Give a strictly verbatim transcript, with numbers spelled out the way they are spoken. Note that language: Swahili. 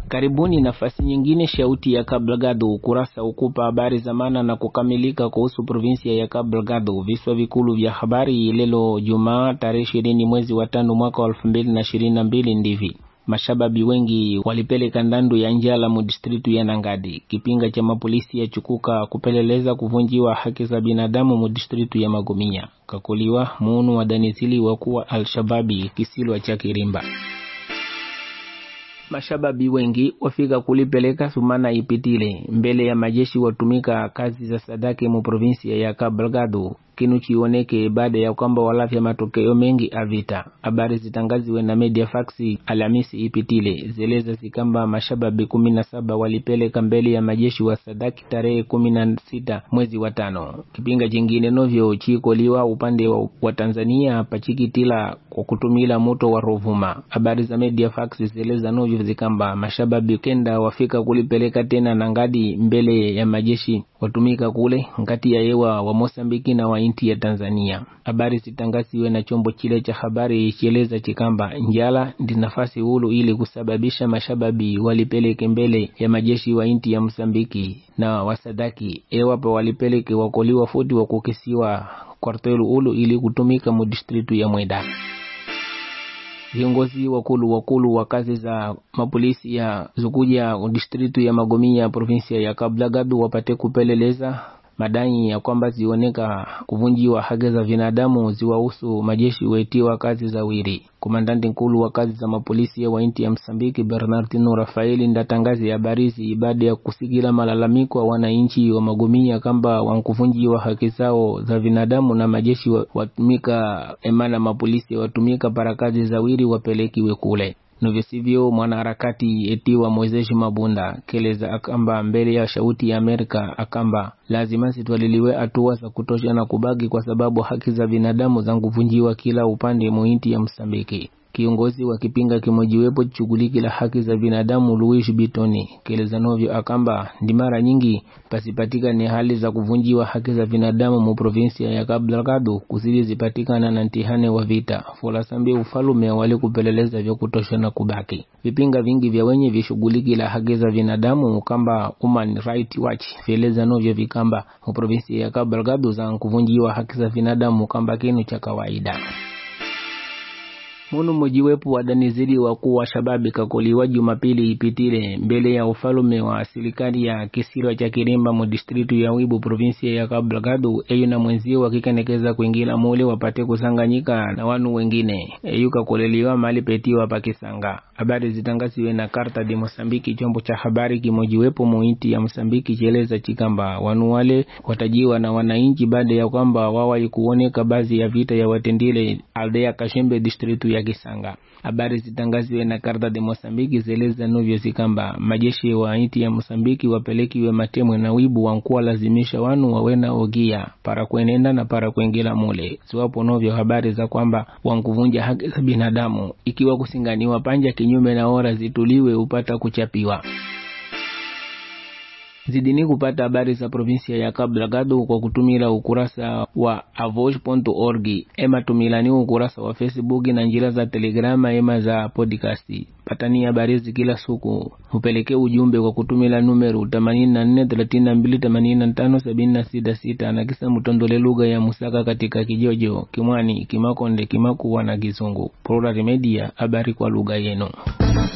Karibuni nafasi nyingine shauti ya Cabo Delgado, ukurasa ukupa habari zamana na kukamilika kuhusu provinsia ya Cabo Delgado. Viswa vikulu vya habari lelo Jumaa tarehe ishirini mwezi wa tano mwaka wa elfu mbili na ishirini na mbili ndivi. Mashababi wengi walipeleka ndandu ya njala mu distritu ya Nangadi. Kipinga cha mapolisi ya chukuka kupeleleza kuvunjiwa haki za binadamu mu distritu ya Magomia. Kakuliwa muunu wa danizili wakuwa Al-Shababi kisilwa cha Kirimba. Mashababi wengi wafika kulipeleka sumana ipitile mbele ya majeshi watumika kazi za sadake mu provinsia ya Cabo Delgado. Kinu chioneke baada ya kwamba walafya matokeo mengi avita. Habari zitangaziwe na media faxi Alhamisi ipitile zeleza zikamba mashababi kumi na saba walipeleka mbele ya majeshi wa sadaki tarehe kumi na sita mwezi wa tano. Kipinga jingine novyo chikoliwa upande wa, wa Tanzania pachikitila kwa kutumila moto wa Rovuma. Habari za media faxi zeleza novyo zikamba mashababi kenda wafika kulipeleka tena Nangadi mbele ya majeshi watumika kule ngati ya yewa wa Mosambiki na wa inti ya Tanzania. Habari zitangaziwe na chombo chile cha habari chieleza chikamba njala ndi nafasi hulu ili kusababisha mashababi walipeleke mbele ya majeshi wa inti ya Mosambiki na wasadaki ewapo walipeleke wakoliwa futi wa kukisiwa kwartelu hulu ili kutumika mu distritu ya Mweda. Viongozi wakulu wakulu wa kazi za mapolisi ya Zukuja distritu ya Magomia provinsia ya Cabo Delgado wapate kupeleleza madai ya kwamba zioneka kuvunjiwa haki za binadamu ziwahusu majeshi wetiwa kazi za wiri. Komandante nkulu wa kazi za mapolisi ya inti ya Msambiki Bernardino Rafaeli ndatangazi habarizi baada ya kusikila malalamiko wa wananchi wa Magomia kamba wankuvunjiwa haki zao za binadamu na majeshi watumika emana mapolisi watumika para kazi za wiri wapelekiwe kule. Novyo sivyo mwanaharakati etiwa Mozeshi Mabunda keleza akamba mbele ya shauti ya Amerika akamba lazima sitwaliliwe hatua za kutosha na kubaki kwa sababu haki za binadamu za kuvunjiwa kila upande muinti ya Msambiki. Kiongozi wa kipinga kimojiwepo chuguliki la haki za binadamu Luis Bitoni keleza novyo akamba ndi mara nyingi pasipatika ni hali za kuvunjiwa haki za binadamu mu provinsia ya Cabo Delgado kusili zipatikana na ntihane wa vita fola sambi ufalume wali kupeleleza vya kutosha na kubaki. Vipinga vingi vya wenye vishuguliki la haki za binadamu kamba Human Rights Watch feleza novyo vikamba mu provinsia ya Cabo Delgado za kuvunjiwa haki za binadamu kamba kinu cha kawaida. Munu mojiwepu wa danizili wakuu wa shababi kakoliwa Jumapili ipitile mbele ya ufalume wa serikali ya kisilwa cha Kirimba mu distritu ya Wibu provinsia ya Cabo Delgado. Eyu na mwenzio wakikenekeza kuingila mule wapate kusanganyika na wanu wengine. Eyu kakoleliwa mali petiwa pakisanga. Habari zitangaziwe na Carta de Mosambiki chombo cha habari kimojiwepo muinti ya Mosambiki cheleza chikamba wanu wale watajiwa na wananchi baada ya kwamba wawa ikuoneka baadhi ya vita ya watendile aldea Kashembe distritu ya Kisanga. Habari zitangaziwe na Carta de Mosambiki zeleza novyo zikamba majeshi wa inti ya Mosambiki wapelekiwe matemwe na Wibu wankuwa lazimisha wanu wawena ogia para kuenenda na para kuengila mule. Siwapo novyo habari za kwamba wankuvunja haki za binadamu ikiwa kusinganiwa panja kinyume na ora zituliwe upata kuchapiwa. Zidini kupata habari za provinsia ya Cabo Delgado kwa kutumila ukurasa wa avosh dot org, ema tumilani ukurasa wa Facebook na njira za Telegrama ema za podcast. Patani habari kila siku. Upeleke ujumbe kwa kutumila numero themanini na nne thelathini na mbili themanini na tano sabini na sita sita na kisa mutondole lugha ya Musaka katika Kijojo, Kimwani, Kimakonde, Kimakuwa na Kizungu. Plural Media, habari kwa lugha yenu.